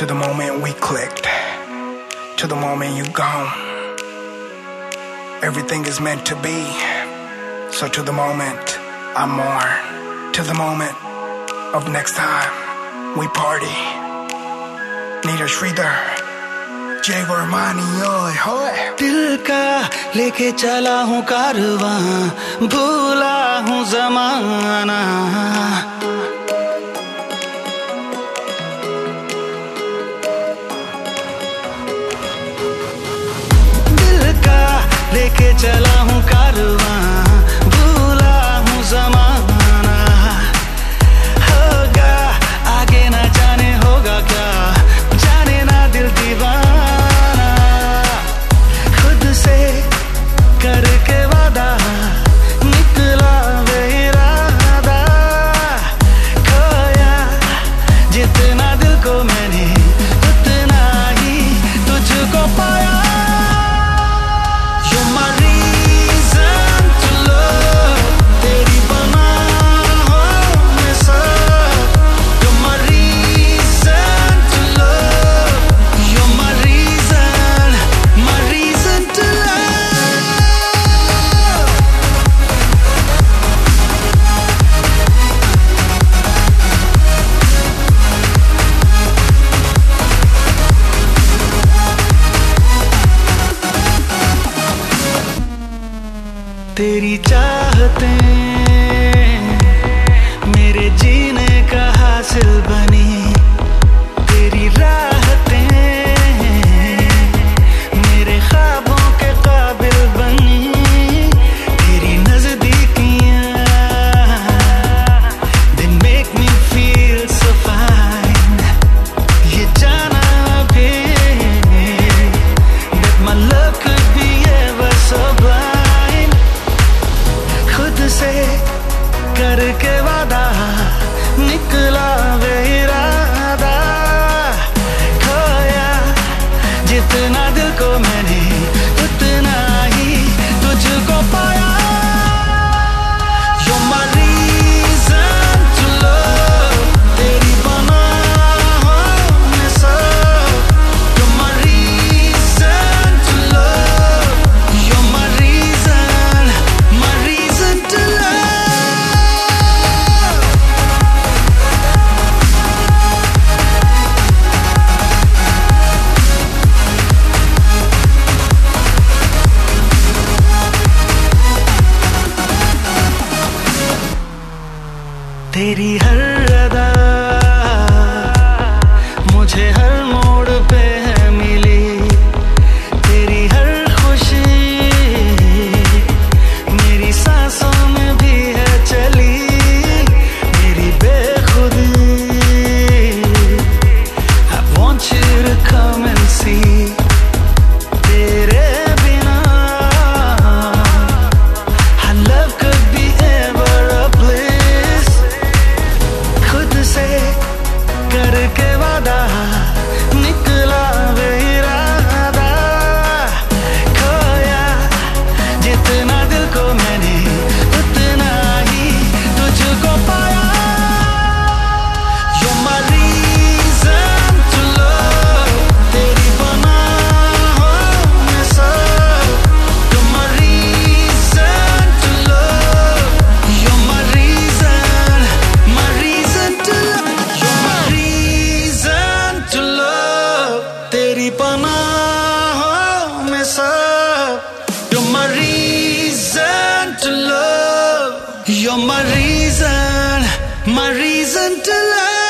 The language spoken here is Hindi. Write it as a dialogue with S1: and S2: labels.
S1: To the moment we clicked, to the moment you gone. Everything is meant to be. So to the moment I mourn, to the moment of next time we party. Neither Sridhar, Jay Varmani, oi hoy.
S2: दिल का लेके चला हूँ कारवां, भूला हूँ जमाना. लेके चला हूँ कारवां, भूला हूँ ज़माना. होगा आगे ना जाने होगा क्या, जाने ना दिल दीवाना. खुद से करके वादा निकला बेइरादा. खोया जितना दिल को मैंने, उतना ही तुझको पाया. तेरी चाहतें मेरे जीने का हासिल बनी. तेरी राहतें मेरे ख्वाबों के काबिल बनी. तेरी नजदीकियां they make me feel so fine. ये जाना भी that my love could be ever so blind. से करके वादा निकला बेइरादा. खोया जितना दिल को मैंने, उतना ही तुझको पाया. You're my reason to love, तेरी पनाहों में सब. You're my reason to love, you're my reason to love. तेरी हर अदा मुझे हर मोड़ पे है मिली. तेरी हर खुशी मेरी सांसों में भी है चली. मेरी बेखुदी I want you to come and see. तेरे बिना our love could be ever a bliss. खुद से करके वादा निकला बेइरादा. खोया जितना दिल को मैंने, उतना ही तुझको पाया. You're my reason to love, तेरी पनाहों में सब. You're my reason to love, you're my reason to love. You're my reason to love, तेरी पनाहों में सब. You're my reason to love, you're my reason to love.